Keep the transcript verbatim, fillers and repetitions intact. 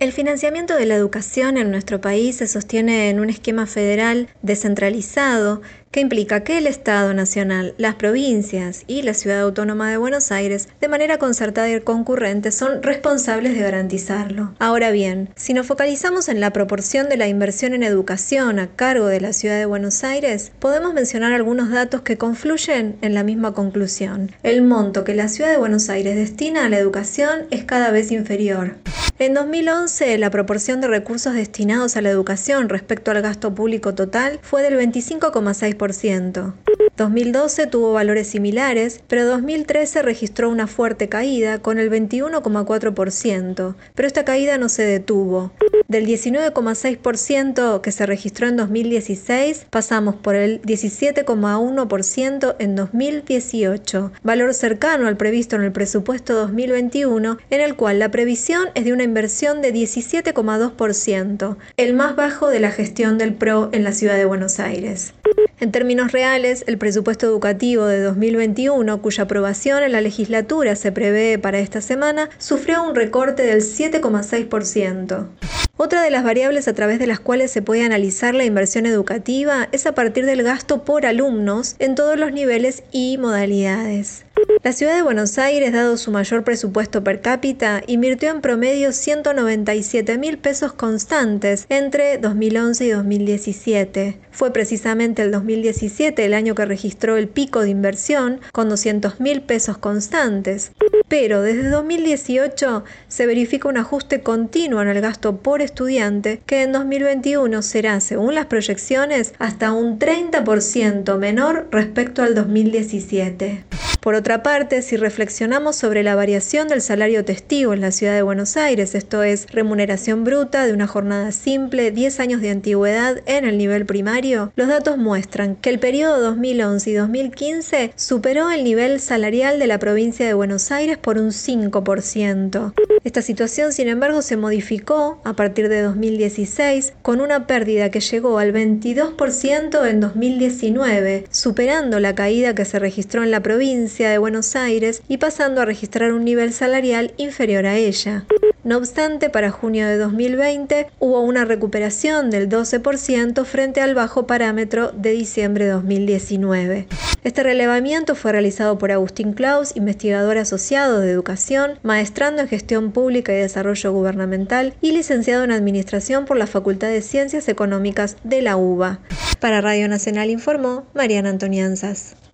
El financiamiento de la educación en nuestro país se sostiene en un esquema federal descentralizado que implica que el Estado Nacional, las provincias y la Ciudad Autónoma de Buenos Aires, de manera concertada y concurrente, son responsables de garantizarlo. Ahora bien, si nos focalizamos en la proporción de la inversión en educación a cargo de la Ciudad de Buenos Aires, podemos mencionar algunos datos que confluyen en la misma conclusión. El monto que la Ciudad de Buenos Aires destina a la educación es cada vez inferior. En dos mil once, la proporción de recursos destinados a la educación respecto al gasto público total fue del veinticinco coma seis por ciento. dos mil doce tuvo valores similares, pero dos mil trece registró una fuerte caída con el veintiuno coma cuatro por ciento, pero esta caída no se detuvo. Del diecinueve coma seis por ciento que se registró en dos mil dieciséis, pasamos por el diecisiete coma uno por ciento en dos mil dieciocho, valor cercano al previsto en el presupuesto dos mil veintiuno, en el cual la previsión es de una inversión de diecisiete coma dos por ciento, el más bajo de la gestión del P R O en la Ciudad de Buenos Aires. En términos reales, el presupuesto educativo de dos mil veintiuno, cuya aprobación en la legislatura se prevé para esta semana, sufrió un recorte del siete coma seis por ciento. Otra de las variables a través de las cuales se puede analizar la inversión educativa es a partir del gasto por alumnos en todos los niveles y modalidades. La Ciudad de Buenos Aires, dado su mayor presupuesto per cápita, invirtió en promedio ciento noventa y siete mil pesos constantes entre dos mil once y dos mil diecisiete. Fue precisamente el dos mil diecisiete el año que registró el pico de inversión con doscientos mil pesos constantes. Pero desde dos mil dieciocho se verifica un ajuste continuo en el gasto por estudiante que en dos mil veintiuno será, según las proyecciones, hasta un treinta por ciento menor respecto al dos mil diecisiete. Por otra parte, si reflexionamos sobre la variación del salario testigo en la Ciudad de Buenos Aires, esto es, remuneración bruta de una jornada simple, diez años de antigüedad en el nivel primario, los datos muestran que el periodo dos mil once y dos mil quince superó el nivel salarial de la provincia de Buenos Aires por un cinco por ciento. Esta situación, sin embargo, se modificó a partir de dos mil dieciséis con una pérdida que llegó al veintidós por ciento en dos mil diecinueve, superando la caída que se registró en la provincia de Buenos Aires y pasando a registrar un nivel salarial inferior a ella. No obstante, para junio de dos mil veinte hubo una recuperación del doce por ciento frente al bajo parámetro de diciembre de dos mil diecinueve. Este relevamiento fue realizado por Agustín Claus, investigador asociado de educación, maestrando en gestión pública y desarrollo gubernamental y licenciado en administración por la Facultad de Ciencias Económicas de la UBA. Para Radio Nacional informó Mariana Antonianzas.